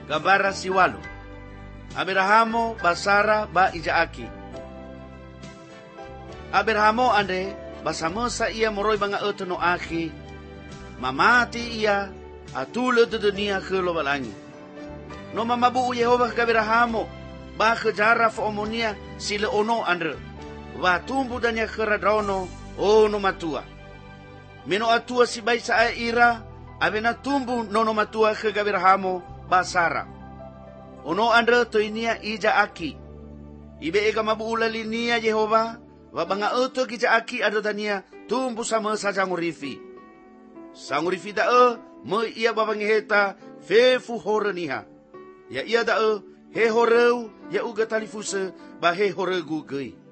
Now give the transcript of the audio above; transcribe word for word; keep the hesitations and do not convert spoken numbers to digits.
Gambara si walo. Abrahamo basara ba Ijaaki. Abrahamo ande basama sa iya moroy mga eto no aki. Mamati iya atulad do dunia ke lobalangi. No mamabu Yehova ka Abrahamo ba kejara fa omonia sila ono andre. Wa tumbu danya keradono o no matua. Meno atua si bay sa ira abena tumbu no no matua ke Abrahamo basara. Ono andre to inia Ijaaki. Ibe ega mabuula linia Yehova wa banga eto Ijaaki ado dania tumbu sama sa jangurifi. Sangurifi da e mo ia babangiheta fefu horeniha. Ya ia da e he horeu ya uga talifuse ba he horegu gei.